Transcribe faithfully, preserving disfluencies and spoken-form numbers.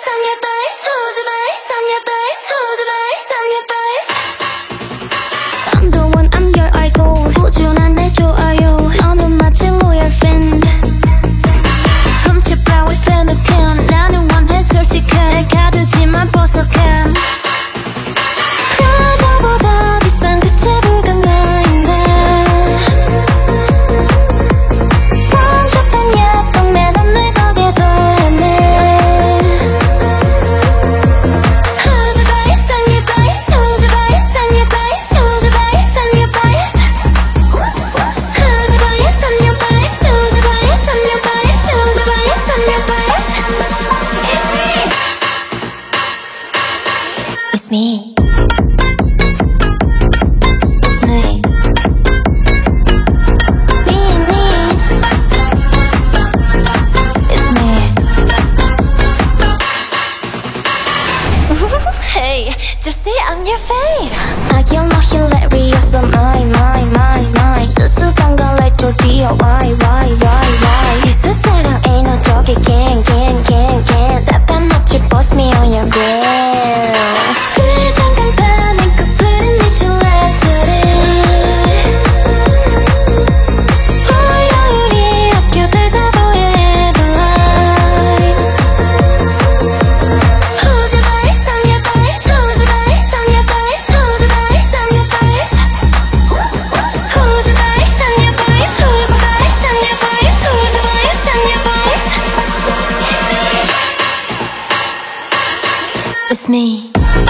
on your face, who's the face on your face, who's the face on your face. I'm the one, I'm your idol. 꾸준한 내 좋아요. 너는 마치 loyal fan. 훔쳐봐 with fan. 나는 원해 솔직한. 내 가두지만 보석함. 나보다 비싼 그 채불간 나인데 번잡한 예쁜 매단 내 덕에도 헤매. Who's the face on your face? Who's the face on your face? Who's the face on your face? Who's the face on your face? Who's the face on your face? Who's the face on your face? It's me. It's me. It's me. Being me. It's me. Hey, just see I'm your fave. I you're not hilarious, so my, my, my, my. 수수한 걸 let your why, why, why, why. 디스 사랑 ain't no joke, can, can, can, can. 답답 없지, post me on your gram. 그 잠깐 반응 커플은 네 실루엣들이 화요일이 학교 대자보의 headline. Who's the face on your face? Who's the face on your face? Who's the face on your face? Who's the face on your face? Who's the face on your face? Who's the face on your face? It's me.